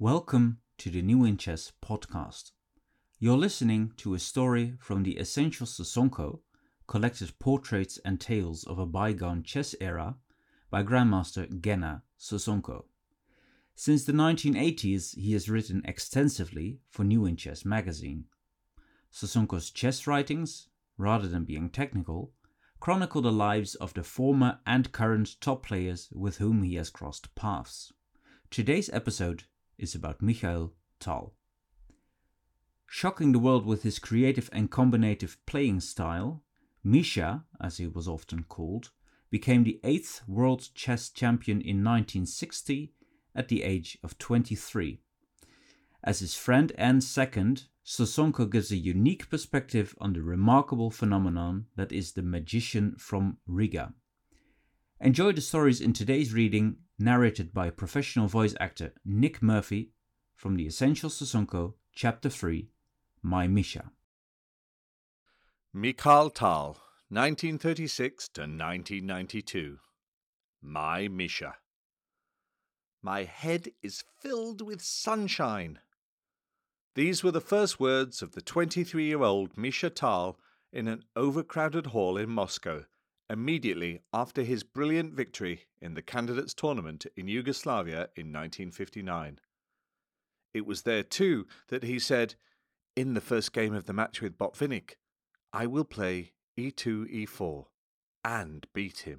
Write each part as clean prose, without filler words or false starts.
Welcome to the New in Chess podcast. You're listening to a story from the Essential Sosonko, collected portraits and tales of a bygone chess era by Grandmaster Genna Sosonko. Since the 1980s, he has written extensively for New in Chess magazine. Sosonko's chess writings, rather than being technical, chronicle the lives of the former and current top players with whom he has crossed paths. Today's episode is about Michael Tal. Shocking the world with his creative and combinative playing style, Misha, as he was often called, became the 8th world chess champion in 1960 at the age of 23. As his friend and second, Sosonko gives a unique perspective on the remarkable phenomenon that is the magician from Riga. Enjoy the stories in today's reading, narrated by professional voice actor Nick Murphy from The Essential Sosonko, Chapter 3, My Misha. Michael Tal, 1936 to 1992. My Misha. My head is filled with sunshine. These were the first words of the 23-year-old Misha Tal in an overcrowded hall in Moscow, immediately after his brilliant victory in the Candidates Tournament in Yugoslavia in 1959. It was there too that he said, in the first game of the match with Botvinnik, I will play e2, e4, and beat him.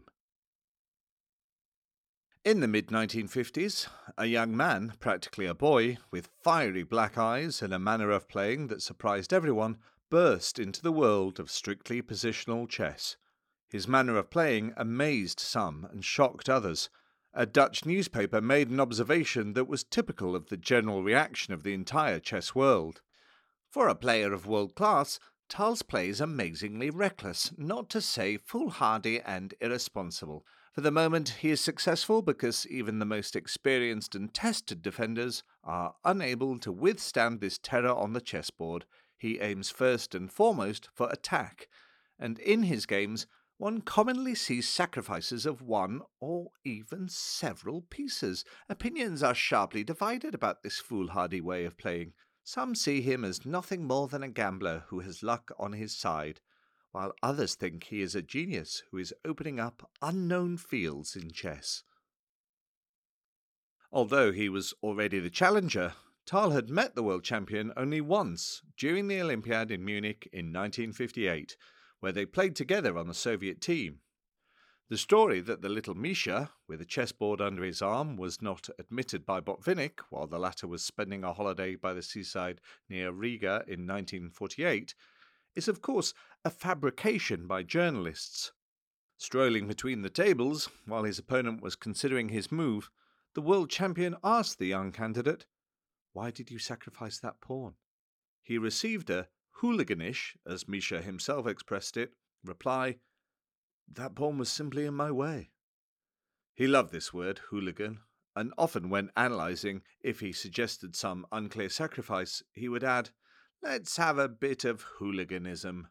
In the mid-1950s, a young man, practically a boy, with fiery black eyes and a manner of playing that surprised everyone, burst into the world of strictly positional chess. His manner of playing amazed some and shocked others. A Dutch newspaper made an observation that was typical of the general reaction of the entire chess world. For a player of world class, Tal's play is amazingly reckless, not to say foolhardy and irresponsible. For the moment, he is successful because even the most experienced and tested defenders are unable to withstand this terror on the chessboard. He aims first and foremost for attack, and in his games, one commonly sees sacrifices of one or even several pieces. Opinions are sharply divided about this foolhardy way of playing. Some see him as nothing more than a gambler who has luck on his side, while others think he is a genius who is opening up unknown fields in chess. Although he was already the challenger, Tal had met the world champion only once, during the Olympiad in Munich in 1958, where they played together on the Soviet team. The story that the little Misha, with a chessboard under his arm, was not admitted by Botvinnik while the latter was spending a holiday by the seaside near Riga in 1948 is of course a fabrication by journalists. Strolling between the tables, while his opponent was considering his move, the world champion asked the young candidate, "Why did you sacrifice that pawn?" He received a hooliganish, as Misha himself expressed it, reply, "That pawn was simply in my way." He loved this word, hooligan, and often when analysing if he suggested some unclear sacrifice, he would add, "Let's have a bit of hooliganism."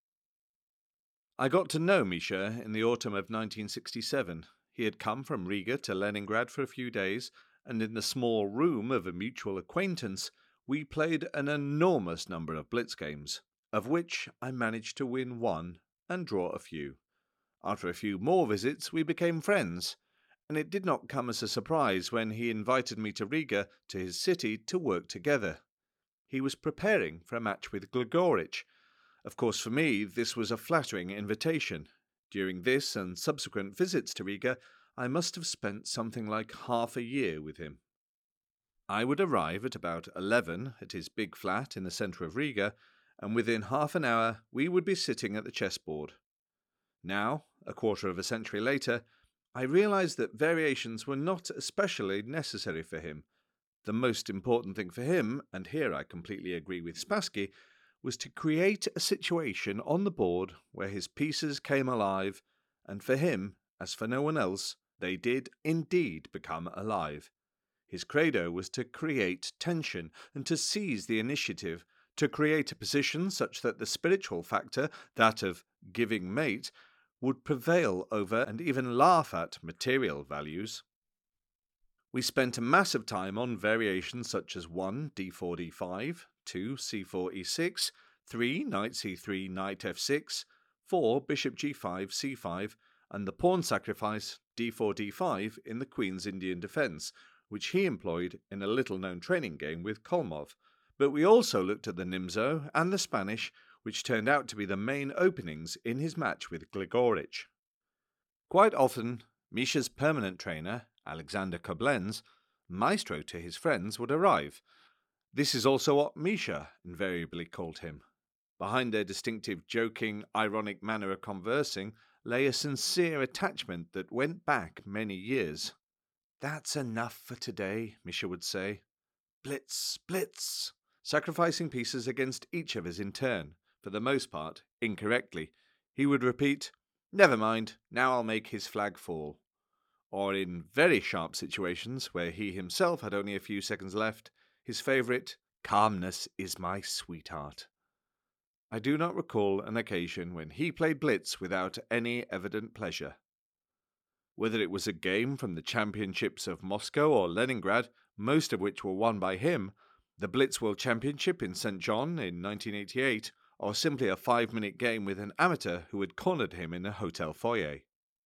I got to know Misha in the autumn of 1967. He had come from Riga to Leningrad for a few days, and in the small room of a mutual acquaintance, we played an enormous number of blitz games, of which I managed to win one and draw a few. After a few more visits, we became friends, and it did not come as a surprise when he invited me to Riga, to his city, to work together. He was preparing for a match with Gligorich. Of course, for me, this was a flattering invitation. During this and subsequent visits to Riga, I must have spent something like half a year with him. I would arrive at about 11 at his big flat in the centre of Riga, and within half an hour we would be sitting at the chessboard. Now, a quarter of a century later, I realized that variations were not especially necessary for him. The most important thing for him, and here I completely agree with Spassky, was to create a situation on the board where his pieces came alive, and for him, as for no one else, they did indeed become alive. His credo was to create tension and to seize the initiative, to create a position such that the spiritual factor, that of giving mate, would prevail over and even laugh at material values. We spent a massive time on variations such as 1 d4 d5, 2 c4 e6, 3 knight c3 knight f6, 4 bishop g5 c5, and the pawn sacrifice d4 d5 in the Queen's Indian Defence, which he employed in a little-known training game with Kolmov. But we also looked at the Nimzo and the Spanish, which turned out to be the main openings in his match with Gligorich. Quite often, Misha's permanent trainer, Alexander Koblenz, maestro to his friends, would arrive. This is also what Misha invariably called him. Behind their distinctive, joking, ironic manner of conversing lay a sincere attachment that went back many years. "That's enough for today," Misha would say. "Blitz, blitz," sacrificing pieces against each of us in turn, for the most part incorrectly. He would repeat, "Never mind, now I'll make his flag fall." Or in very sharp situations where he himself had only a few seconds left, his favourite, "Calmness is my sweetheart." I do not recall an occasion when he played blitz without any evident pleasure. Whether it was a game from the championships of Moscow or Leningrad, most of which were won by him, the Blitz World Championship in St. John in 1988, or simply a 5-minute game with an amateur who had cornered him in a hotel foyer.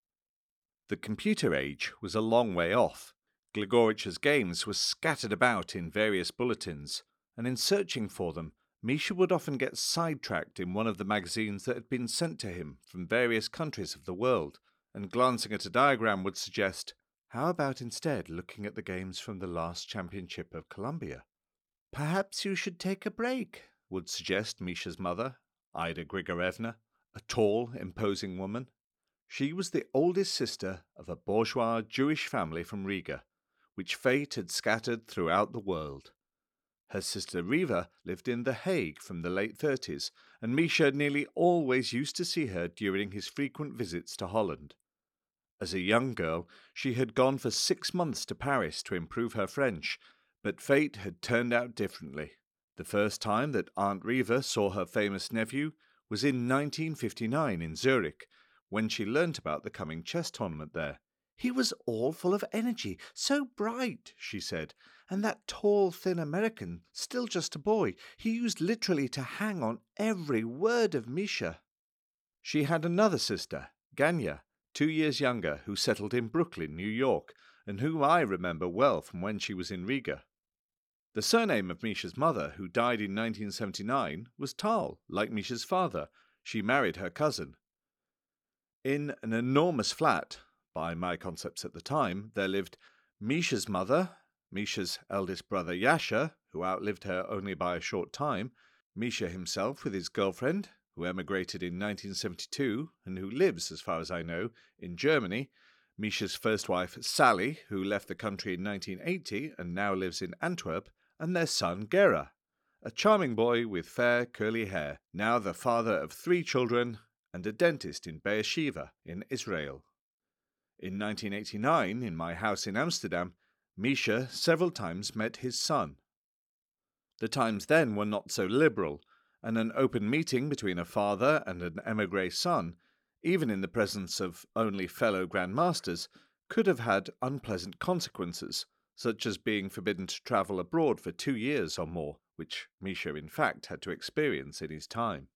The computer age was a long way off. Gligorich's games were scattered about in various bulletins, and in searching for them, Misha would often get sidetracked in one of the magazines that had been sent to him from various countries of the world, and glancing at a diagram would suggest, "How about instead looking at the games from the last championship of Columbia?" "Perhaps you should take a break," would suggest Misha's mother, Ida Grigorevna, a tall, imposing woman. She was the oldest sister of a bourgeois Jewish family from Riga, which fate had scattered throughout the world. Her sister Riva lived in The Hague from the late 30s, and Misha nearly always used to see her during his frequent visits to Holland. As a young girl, she had gone for 6 months to Paris to improve her French, but fate had turned out differently. The first time that Aunt Riva saw her famous nephew was in 1959 in Zurich, when she learnt about the coming chess tournament there. "He was all full of energy, so bright," she said, "and that tall, thin American, still just a boy, he used literally to hang on every word of Misha." She had another sister, Ganya, 2 years younger, who settled in Brooklyn, New York, and whom I remember well from when she was in Riga. The surname of Misha's mother, who died in 1979, was Tal, like Misha's father. She married her cousin. In an enormous flat, by my concepts at the time, there lived Misha's mother, Misha's eldest brother Yasha, who outlived her only by a short time, Misha himself with his girlfriend, who emigrated in 1972 and who lives, as far as I know, in Germany, Misha's first wife Sally, who left the country in 1980 and now lives in Antwerp, and their son Gera, a charming boy with fair curly hair, now the father of 3 children and a dentist in Beersheba in Israel. In 1989, in my house in Amsterdam, Misha several times met his son. The times then were not so liberal, and an open meeting between a father and an émigré son, even in the presence of only fellow grandmasters, could have had unpleasant consequences, such as being forbidden to travel abroad for 2 years or more, which Misha in fact had to experience in his time.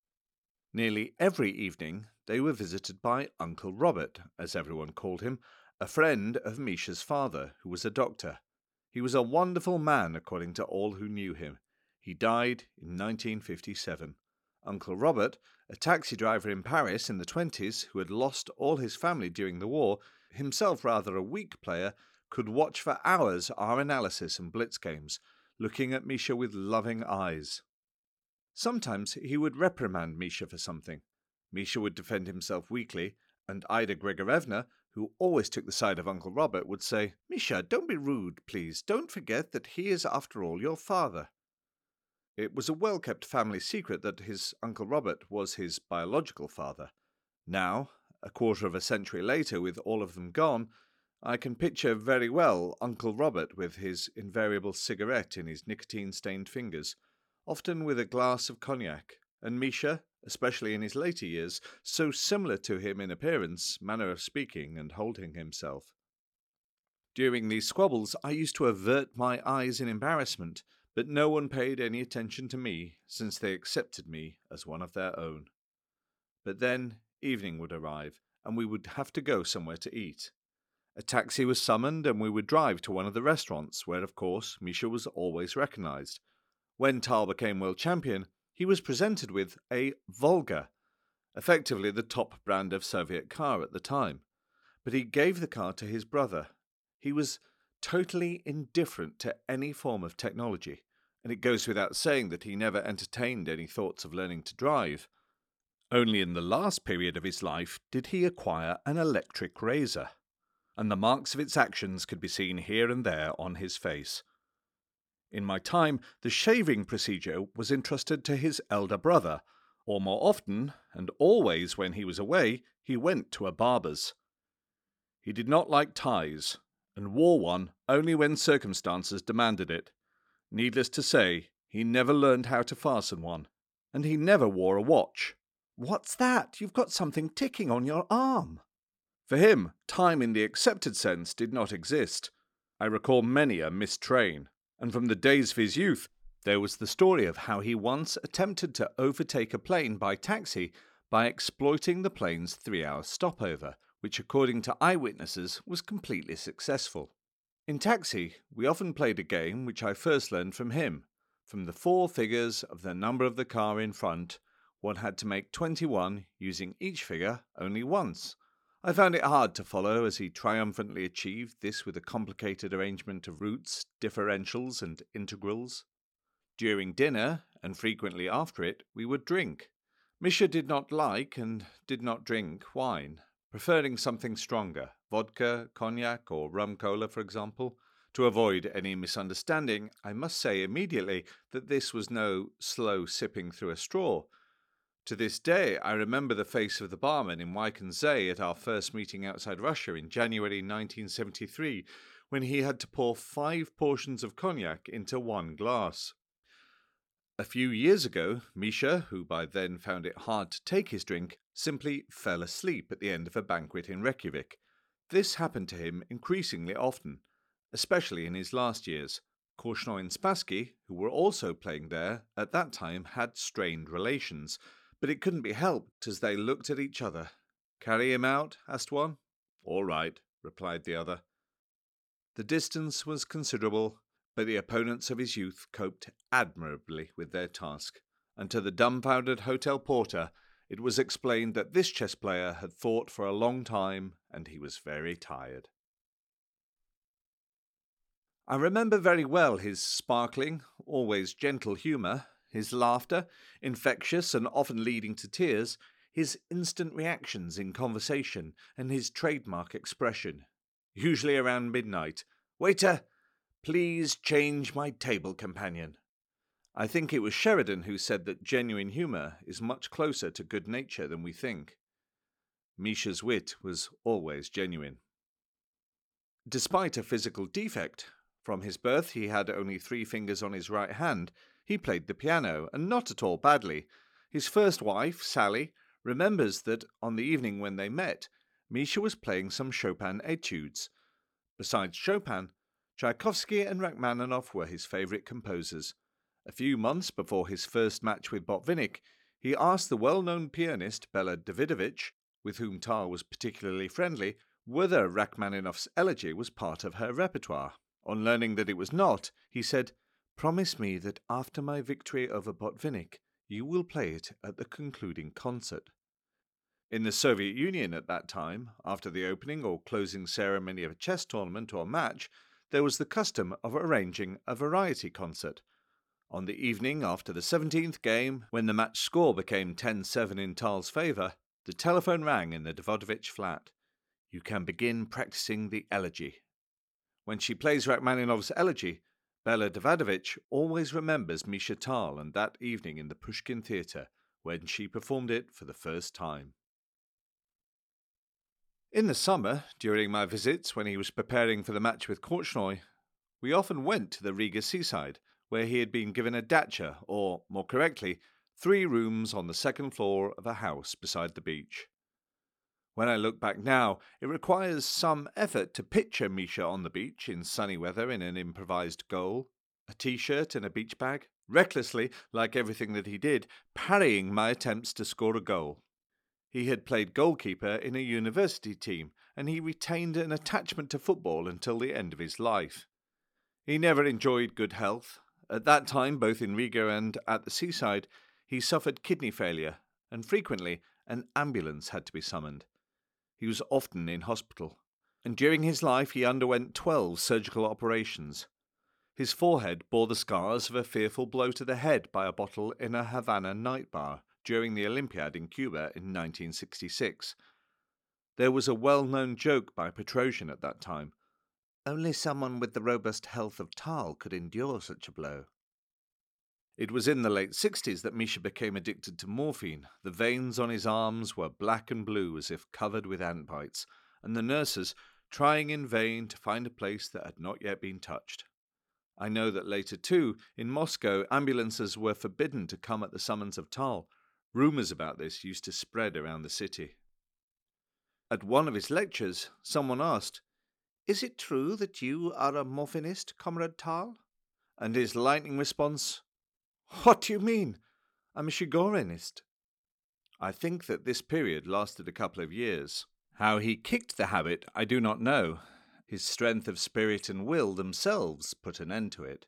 Nearly every evening they were visited by Uncle Robert, as everyone called him, a friend of Misha's father, who was a doctor. He was a wonderful man according to all who knew him. He died in 1957. Uncle Robert, a taxi driver in Paris in the 20s who had lost all his family during the war, himself rather a weak player, could watch for hours our analysis and blitz games, looking at Misha with loving eyes. Sometimes he would reprimand Misha for something. Misha would defend himself weakly, and Ida Grigorevna, who always took the side of Uncle Robert, would say, "Misha, don't be rude, please. Don't forget that he is, after all, your father." It was a well-kept family secret that his Uncle Robert was his biological father. Now, a quarter of a century later, with all of them gone, I can picture very well Uncle Robert with his invariable cigarette in his nicotine-stained fingers, often with a glass of cognac, and Misha, especially in his later years, so similar to him in appearance, manner of speaking, and holding himself. During these squabbles, I used to avert my eyes in embarrassment, but no one paid any attention to me, since they accepted me as one of their own. But then evening would arrive, and we would have to go somewhere to eat. A taxi was summoned, and we would drive to one of the restaurants, where, of course, Misha was always recognized. When Tal became world champion, he was presented with a Volga, effectively the top brand of Soviet car at the time. But he gave the car to his brother. He was totally indifferent to any form of technology, and it goes without saying that he never entertained any thoughts of learning to drive. Only in the last period of his life did he acquire an electric razor, and the marks of its actions could be seen here and there on his face. In my time, the shaving procedure was entrusted to his elder brother, or more often, and always when he was away, he went to a barber's. He did not like ties, and wore one only when circumstances demanded it. Needless to say, he never learned how to fasten one, and he never wore a watch. "What's that? You've got something ticking on your arm." For him, time in the accepted sense did not exist. I recall many a missed train, and from the days of his youth, there was the story of how he once attempted to overtake a plane by taxi by exploiting the plane's 3-hour stopover, which according to eyewitnesses was completely successful. In taxi, we often played a game which I first learned from him. From the 4 figures of the number of the car in front, one had to make 21 using each figure only once. I found it hard to follow as he triumphantly achieved this with a complicated arrangement of roots, differentials, and integrals. During dinner, and frequently after it, we would drink. Misha did not like and did not drink wine, preferring something stronger, vodka, cognac, or rum cola, for example. To avoid any misunderstanding, I must say immediately that this was no slow sipping through a straw. To this day, I remember the face of the barman in Wyke-on-Zay at our first meeting outside Russia in January 1973, when he had to pour 5 portions of cognac into 1 glass. A few years ago, Misha, who by then found it hard to take his drink, simply fell asleep at the end of a banquet in Reykjavik. This happened to him increasingly often, especially in his last years. Korchnoi and Spassky, who were also playing there, at that time had strained relations, but it couldn't be helped as they looked at each other. "Carry him out?" asked one. "All right," replied the other. The distance was considerable, but the opponents of his youth coped admirably with their task, and to the dumbfounded hotel porter it was explained that this chess player had thought for a long time and he was very tired. I remember very well his sparkling, always gentle humour, his laughter, infectious and often leading to tears, his instant reactions in conversation, and his trademark expression. Usually around midnight, "Waiter, please change my table companion." I think it was Sheridan who said that genuine humour is much closer to good nature than we think. Misha's wit was always genuine. Despite a physical defect, from his birth he had only 3 fingers on his right hand. He played the piano, and not at all badly. His first wife, Sally, remembers that on the evening when they met, Misha was playing some Chopin etudes. Besides Chopin, Tchaikovsky and Rachmaninoff were his favourite composers. A few months before his first match with Botvinnik, he asked the well-known pianist Bela Davidovich, with whom Tal was particularly friendly, whether Rachmaninoff's Elegy was part of her repertoire. On learning that it was not, he said, "Promise me that after my victory over Botvinnik, you will play it at the concluding concert." In the Soviet Union at that time, after the opening or closing ceremony of a chess tournament or match, there was the custom of arranging a variety concert. On the evening after the 17th game, when the match score became 10-7 in Tal's favour, the telephone rang in the Davidovich flat. "You can begin practicing the Elegy." When she plays Rachmaninoff's Elegy, Bela Davidovich always remembers Misha Tal and that evening in the Pushkin Theatre, when she performed it for the first time. In the summer, during my visits when he was preparing for the match with Korchnoi, we often went to the Riga seaside, where he had been given a dacha, or, more correctly, 3 rooms on the second floor of a house beside the beach. When I look back now, it requires some effort to picture Misha on the beach in sunny weather in an improvised goal, a t-shirt and a beach bag, recklessly, like everything that he did, parrying my attempts to score a goal. He had played goalkeeper in a university team, and he retained an attachment to football until the end of his life. He never enjoyed good health. At that time, both in Riga and at the seaside, he suffered kidney failure, and frequently an ambulance had to be summoned. He was often in hospital, and during his life he underwent 12 surgical operations. His forehead bore the scars of a fearful blow to the head by a bottle in a Havana night bar during the Olympiad in Cuba in 1966. There was a well-known joke by Petrosian at that time. Only someone with the robust health of Tal could endure such a blow. It was in the late 60s that Misha became addicted to morphine. The veins on his arms were black and blue as if covered with ant bites, and the nurses trying in vain to find a place that had not yet been touched. I know that later too, in Moscow, ambulances were forbidden to come at the summons of Tal. Rumours about this used to spread around the city. At one of his lectures, someone asked, "Is it true that you are a morphinist, Comrade Tal?" And his lightning response, "What do you mean? I'm a Chigorinist." I think that this period lasted a couple of years. How he kicked the habit, I do not know. His strength of spirit and will themselves put an end to it.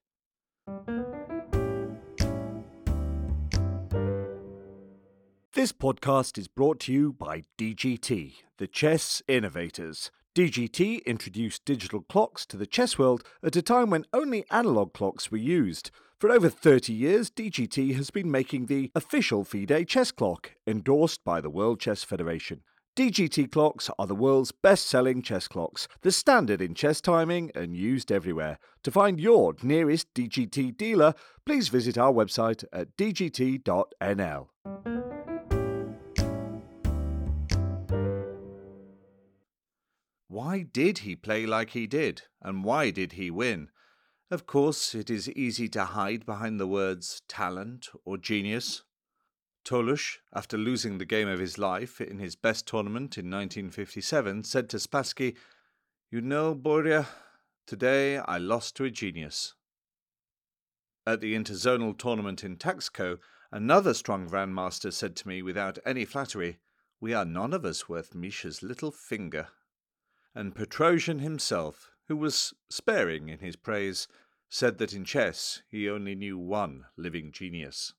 This podcast is brought to you by DGT, the chess innovators. DGT introduced digital clocks to the chess world at a time when only analog clocks were used. For over 30 years, DGT has been making the official FIDE chess clock, endorsed by the World Chess Federation. DGT clocks are the world's best-selling chess clocks, the standard in chess timing and used everywhere. To find your nearest DGT dealer, please visit our website at dgt.nl. Why did he play like he did, and why did he win? Of course, it is easy to hide behind the words talent or genius. Tolush, after losing the game of his life in his best tournament in 1957, said to Spassky, "You know, Borja, today I lost to a genius." At the interzonal tournament in Taxco, another strong grandmaster said to me without any flattery, "We are none of us worth Misha's little finger." And Petrosian himself, who was sparing in his praise, said that in chess he only knew one living genius.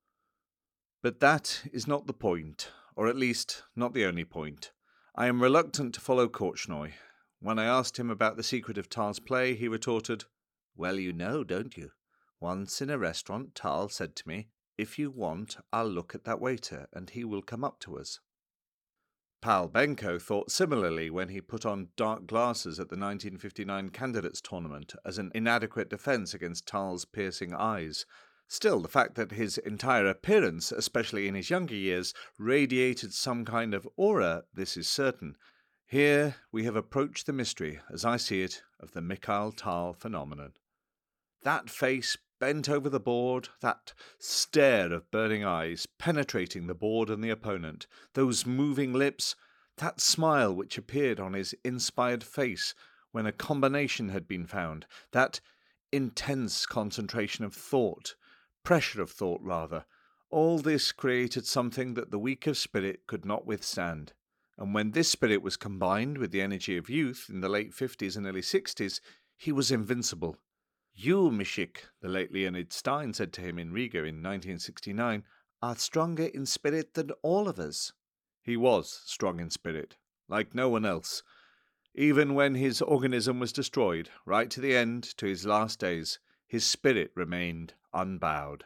But that is not the point, or at least not the only point. I am reluctant to follow Korchnoi. When I asked him about the secret of Tal's play, he retorted, "Well, you know, don't you? Once in a restaurant, Tal said to me, 'If you want, I'll look at that waiter, and he will come up to us.'" Pal Benko thought similarly when he put on dark glasses at the 1959 Candidates Tournament as an inadequate defence against Tal's piercing eyes. Still, the fact that his entire appearance, especially in his younger years, radiated some kind of aura, this is certain. Here we have approached the mystery, as I see it, of the Mikhail Tal phenomenon. That face bent over the board, that stare of burning eyes penetrating the board and the opponent, those moving lips, that smile which appeared on his inspired face when a combination had been found, that intense concentration of thought, pressure of thought rather, all this created something that the weak of spirit could not withstand. And when this spirit was combined with the energy of youth in the late 50s and early 60s, he was invincible. "You, Mishik," the late Leonid Stein said to him in Riga in 1969, "are stronger in spirit than all of us." He was strong in spirit, like no one else. Even when his organism was destroyed, right to the end, to his last days, his spirit remained unbowed.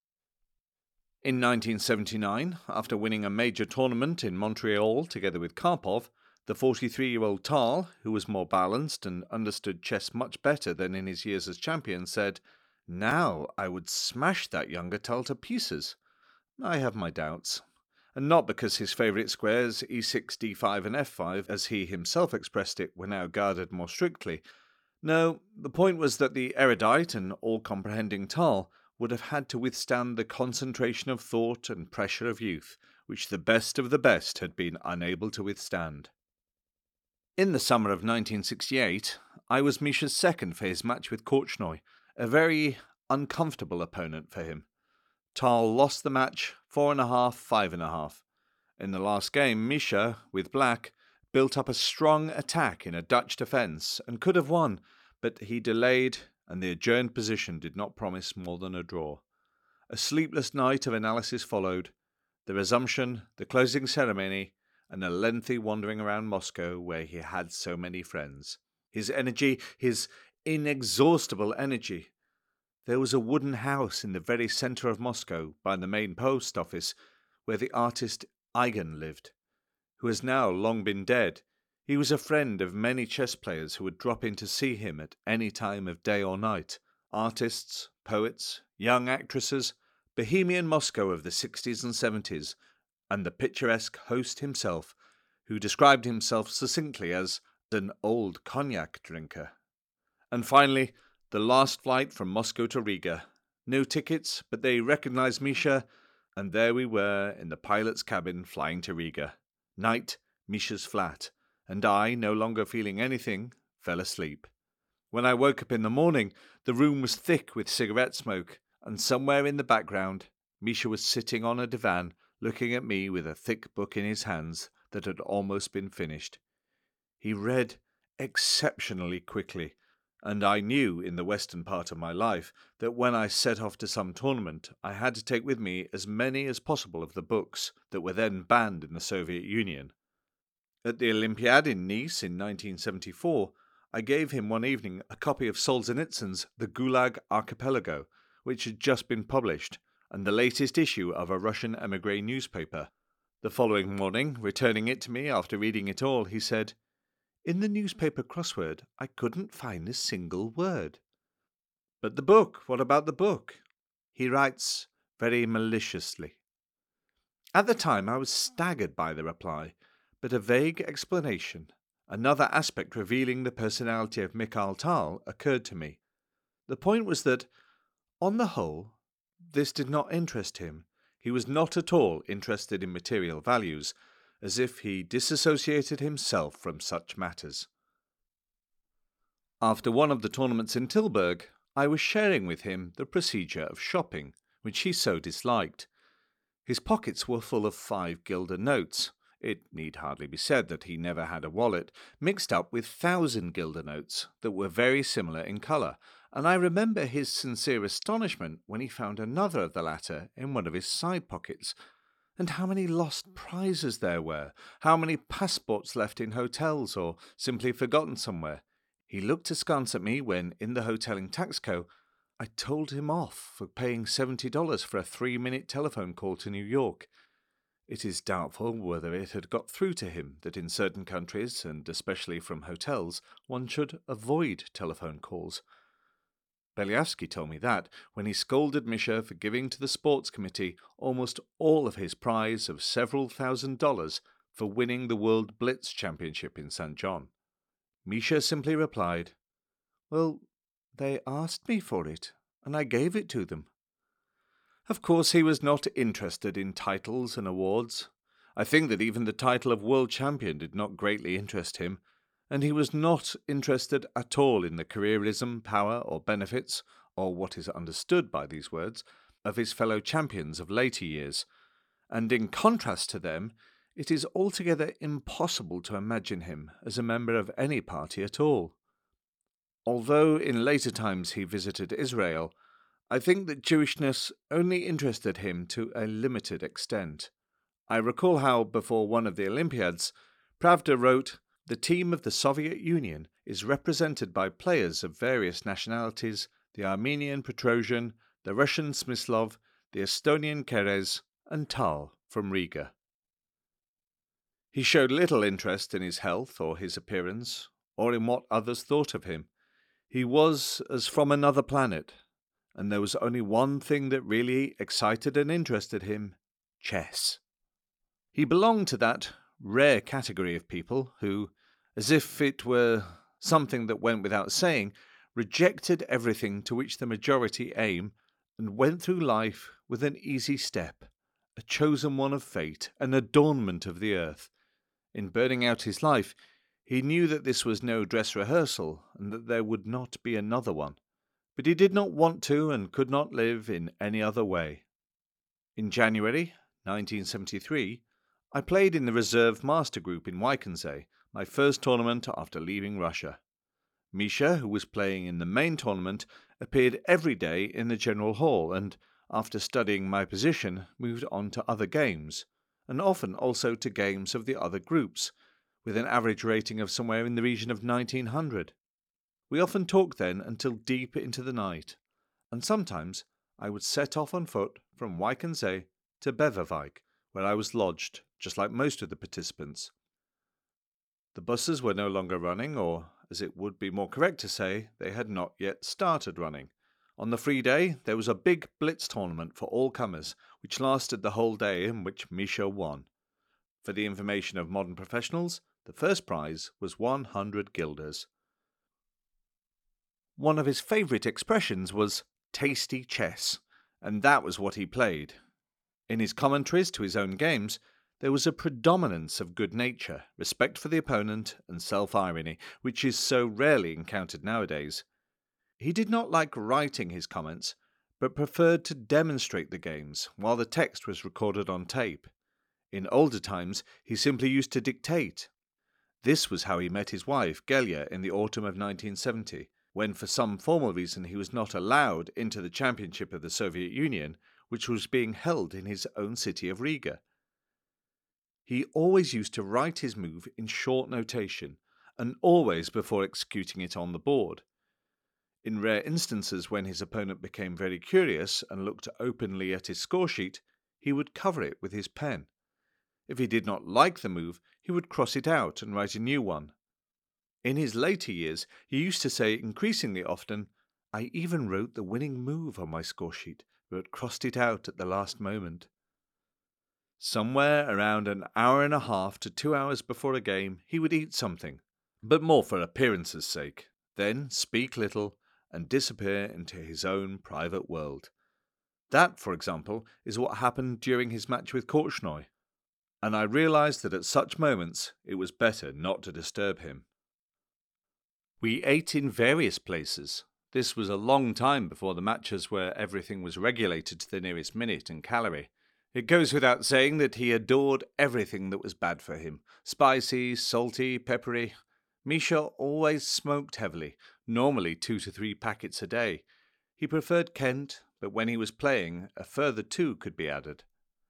In 1979, after winning a major tournament in Montreal together with Karpov, the 43-year-old Tal, who was more balanced and understood chess much better than in his years as champion, said, "Now I would smash that younger Tal to pieces." I have my doubts. And not because his favourite squares e6, d5 and f5, as he himself expressed it, were now guarded more strictly. No, the point was that the erudite and all-comprehending Tal would have had to withstand the concentration of thought and pressure of youth, which the best of the best had been unable to withstand. In the summer of 1968, I was Misha's second for his match with Korchnoi, a very uncomfortable opponent for him. Tal lost the match 4.5, 5.5. In the last game, Misha, with black, built up a strong attack in a Dutch defence and could have won, but he delayed and the adjourned position did not promise more than a draw. A sleepless night of analysis followed, the resumption, the closing ceremony, and a lengthy wandering around Moscow where he had so many friends. His energy, his inexhaustible energy. There was a wooden house in the very centre of Moscow by the main post office where the artist Eigen lived, who has now long been dead. He was a friend of many chess players who would drop in to see him at any time of day or night. Artists, poets, young actresses, Bohemian Moscow of the 60s and 70s, and the picturesque host himself, who described himself succinctly as an old cognac drinker. And finally, the last flight from Moscow to Riga. No tickets, but they recognized Misha, and there we were in the pilot's cabin flying to Riga. Night, Misha's flat, and I, no longer feeling anything, fell asleep. When I woke up in the morning, the room was thick with cigarette smoke, and somewhere in the background, Misha was sitting on a divan, looking at me with a thick book in his hands that had almost been finished. He read exceptionally quickly, and I knew in the western part of my life that when I set off to some tournament, I had to take with me as many as possible of the books that were then banned in the Soviet Union. At the Olympiad in Nice in 1974, I gave him one evening a copy of Solzhenitsyn's The Gulag Archipelago, which had just been published, and the latest issue of a Russian émigré newspaper. The following morning, returning it to me after reading it all, he said, "In the newspaper crossword, I couldn't find a single word." "But the book, what about the book?" He writes very maliciously. At the time I was staggered by the reply, but a vague explanation, another aspect revealing the personality of Mikhail Tal, occurred to me. The point was that, on the whole, this did not interest him. He was not at all interested in material values, as if he disassociated himself from such matters. After one of the tournaments in Tilburg, I was sharing with him the procedure of shopping, which he so disliked. His pockets were full of 5 guilder notes. It need hardly be said that he never had a wallet, mixed up with 1,000 guilder notes that were very similar in colour, and I remember his sincere astonishment when he found another of the latter in one of his side pockets. And how many lost prizes there were, how many passports left in hotels or simply forgotten somewhere. He looked askance at me when, in the hotel in Taxco, I told him off for paying $70 for a 3-minute telephone call to New York. It is doubtful whether it had got through to him that in certain countries, and especially from hotels, one should avoid telephone calls. Belyavsky told me that, when he scolded Misha for giving to the sports committee almost all of his prize of several $1,000s for winning the World Blitz Championship in St. John. Misha simply replied, "Well, they asked me for it, and I gave it to them." Of course, he was not interested in titles and awards. I think that even the title of world champion did not greatly interest him, and he was not interested at all in the careerism, power, or benefits, or what is understood by these words, of his fellow champions of later years. And in contrast to them, it is altogether impossible to imagine him as a member of any party at all. Although in later times he visited Israel, I think that Jewishness only interested him to a limited extent. I recall how, before one of the Olympiads, Pravda wrote, "The team of the Soviet Union is represented by players of various nationalities, the Armenian Petrosian, the Russian Smyslov, the Estonian Keres, and Tal from Riga." He showed little interest in his health or his appearance, or in what others thought of him. He was as from another planet, and there was only one thing that really excited and interested him: chess. He belonged to that rare category of people who, as if it were something that went without saying, rejected everything to which the majority aim and went through life with an easy step, a chosen one of fate, an adornment of the earth. In burning out his life, he knew that this was no dress rehearsal and that there would not be another one. But he did not want to and could not live in any other way. In January 1973, I played in the reserve master group in Waikanse, my first tournament after leaving Russia. Misha, who was playing in the main tournament, appeared every day in the general hall and, after studying my position, moved on to other games, and often also to games of the other groups, with an average rating of somewhere in the region of 1900. We often talked then until deep into the night, and sometimes I would set off on foot from Waikanse to Beverwijk, where I was lodged, just like most of the participants. The buses were no longer running, or, as it would be more correct to say, they had not yet started running. On the free day, there was a big blitz tournament for all comers, which lasted the whole day and which Misha won. For the information of modern professionals, the first prize was 100 guilders. One of his favourite expressions was tasty chess, and that was what he played. In his commentaries to his own games, there was a predominance of good nature, respect for the opponent, and self-irony, which is so rarely encountered nowadays. He did not like writing his comments, but preferred to demonstrate the games, while the text was recorded on tape. In older times, he simply used to dictate. This was how he met his wife, Gelia, in the autumn of 1970, when for some formal reason he was not allowed into the championship of the Soviet Union, which was being held in his own city of Riga. He always used to write his move in short notation, and always before executing it on the board. In rare instances when his opponent became very curious and looked openly at his score sheet, he would cover it with his pen. If he did not like the move, he would cross it out and write a new one. In his later years, he used to say increasingly often, "I even wrote the winning move on my score sheet, but crossed it out at the last moment." Somewhere around an hour and a half to 2 hours before a game, he would eat something, but more for appearance's sake, then speak little and disappear into his own private world. That, for example, is what happened during his match with Korchnoi, and I realized that at such moments it was better not to disturb him. We ate in various places. This was a long time before the matches where everything was regulated to the nearest minute and calorie. It goes without saying that he adored everything that was bad for him. Spicy, salty, peppery. Misha always smoked heavily, normally 2 to 3 packets a day. He preferred Kent, but when he was playing, a further 2 could be added.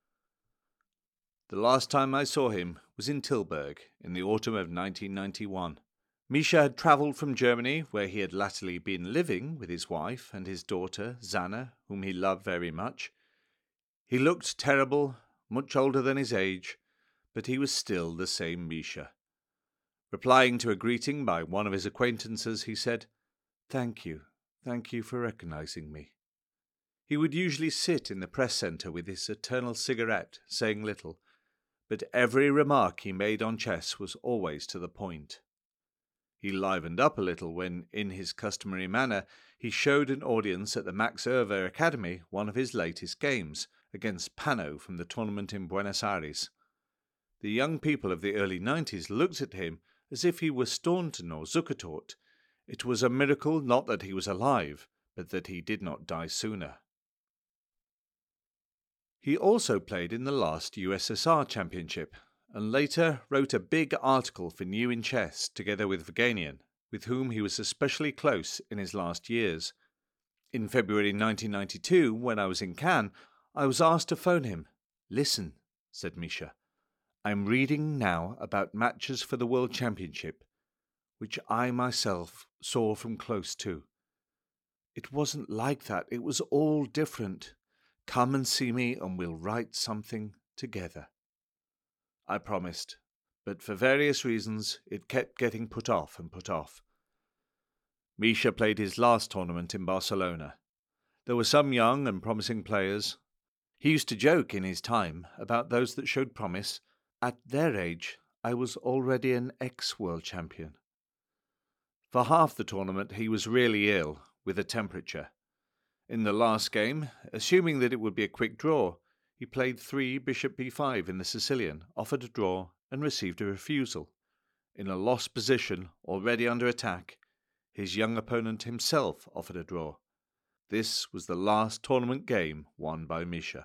The last time I saw him was in Tilburg in the autumn of 1991. Misha had travelled from Germany, where he had latterly been living with his wife and his daughter, Zanna, whom he loved very much. He looked terrible, much older than his age, but he was still the same Misha. Replying to a greeting by one of his acquaintances, he said, thank you for recognizing me." He would usually sit in the press centre with his eternal cigarette, saying little, but every remark he made on chess was always to the point. He livened up a little when, in his customary manner, he showed an audience at the Max Erwer Academy one of his latest games, against Pano from the tournament in Buenos Aires. The young people of the early 90s looked at him as if he were Staunton or Zukertort. It was a miracle not that he was alive, but that he did not die sooner. He also played in the last USSR Championship, and later wrote a big article for New in Chess together with Vaganian, with whom he was especially close in his last years. In February 1992, when I was in Cannes, I was asked to phone him. "Listen," said Misha, "I'm reading now about matches for the World Championship, which I myself saw from close to. It wasn't like that, it was all different. Come and see me and we'll write something together." I promised, but for various reasons it kept getting put off and put off. Misha played his last tournament in Barcelona. There were some young and promising players. He used to joke in his time about those that showed promise. At their age, I was already an ex-world champion. For half the tournament he was really ill, with a temperature. In the last game, assuming that it would be a quick draw, He played 3 bishop b5 in the Sicilian, offered a draw, and received a refusal. In a lost position, already under attack, his young opponent himself offered a draw. This was the last tournament game won by Misha.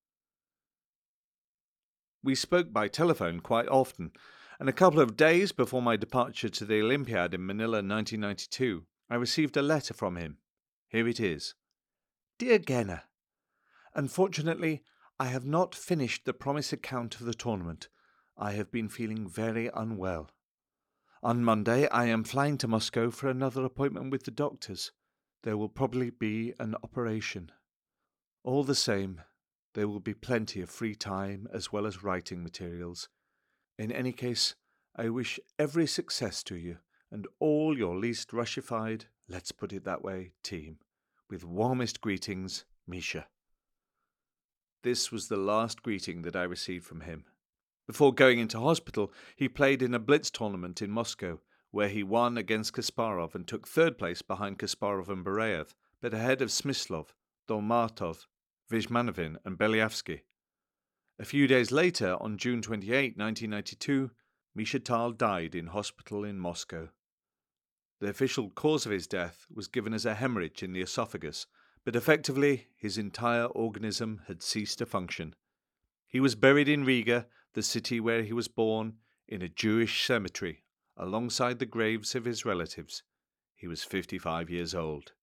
We spoke by telephone quite often, and a couple of days before my departure to the Olympiad in Manila 1992, I received a letter from him. Here it is. Dear Genna, unfortunately, I have not finished the promised account of the tournament. I have been feeling very unwell. On Monday, I am flying to Moscow for another appointment with the doctors. There will probably be an operation. All the same, there will be plenty of free time as well as writing materials. In any case, I wish every success to you and all your least Russified, let's put it that way, team. With warmest greetings, Misha. This was the last greeting that I received from him. Before going into hospital, he played in a blitz tournament in Moscow, where he won against Kasparov and took 3rd place behind Kasparov and Barayev, but ahead of Smyslov, Dolmatov, Vizhmanovin and Belyavsky. A few days later, on June 28, 1992, Misha Tal died in hospital in Moscow. The official cause of his death was given as a hemorrhage in the esophagus, but effectively his entire organism had ceased to function. He was buried in Riga, the city where he was born, in a Jewish cemetery, alongside the graves of his relatives. He was 55 years old.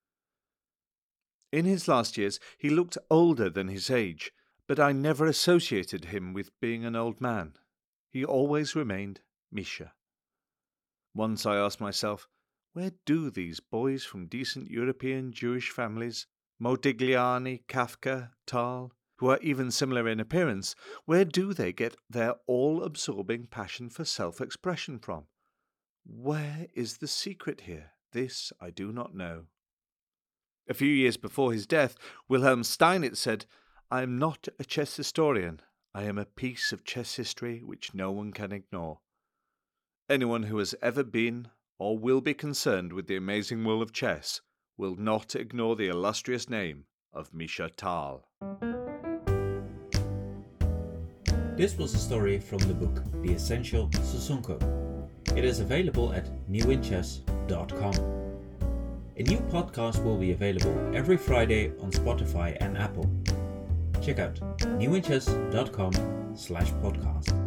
In his last years, he looked older than his age, but I never associated him with being an old man. He always remained Misha. Once I asked myself, where do these boys from decent European Jewish families, Modigliani, Kafka, Tal, who are even similar in appearance, where do they get their all-absorbing passion for self-expression from? Where is the secret here? This I do not know. A few years before his death, Wilhelm Steinitz said, I am not a chess historian. I am a piece of chess history which no one can ignore. Anyone who has ever been or will be concerned with the amazing world of chess will not ignore the illustrious name of Misha Tal. This was a story from the book The Essential Sosonko. It is available at newinchess.com. A new podcast will be available every Friday on Spotify and Apple. Check out newinchess.com/podcast.